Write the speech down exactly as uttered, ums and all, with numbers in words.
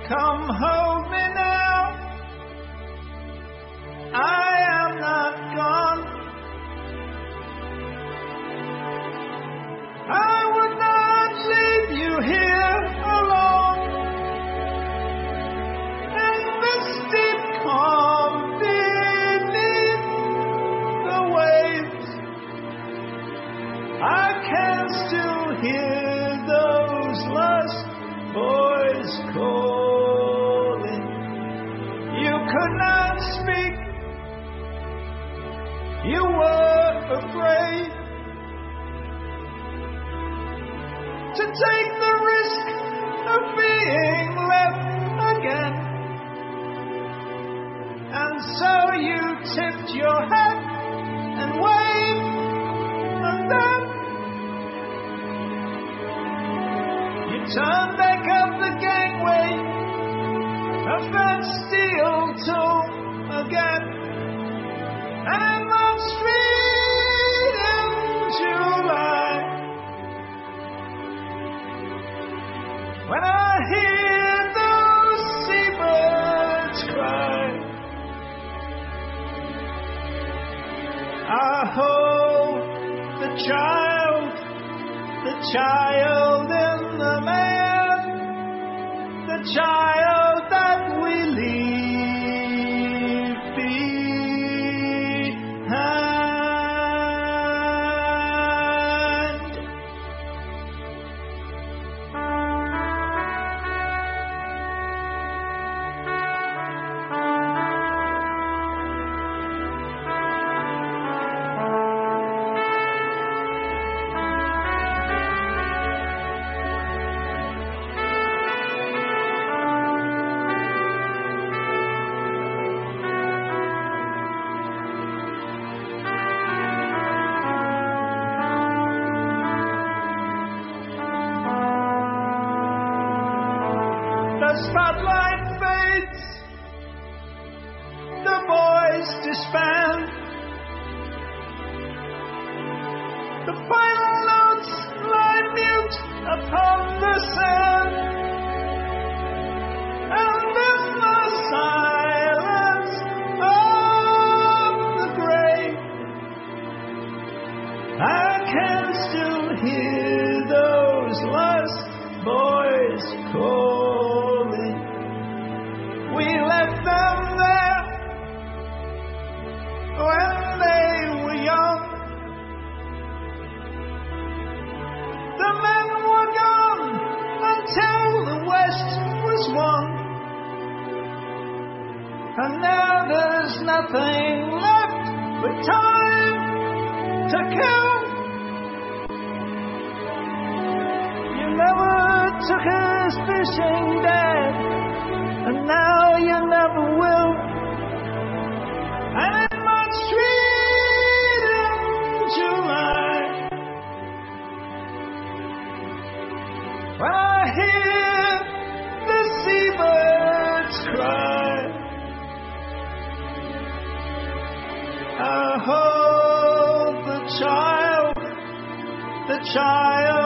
come hold me now. I am not gone. I would not leave you here alone in this deep calm beneath the waves. I can still hear those lost boys calling. You could not speak. You were afraid to take the risk of being left again. And so you tipped your hat and waved, and then you turned back up the gangway of that steel tool again. And in that street in July, when I hear those seabirds cry, I hold the child, the child in the man, the child that we leave behind. The spotlight fades, the boys disband, the final notes lie mute upon the sand, and in the silence of the grave, I can still hear those lost boys calling. We left them there when they were young. The men were gone until the West was won. And now there's nothing left but time to kill. You never took us fishing, Dad, and now you never will. And in my street in July, when I hear the seabirds cry, I hold the child, the child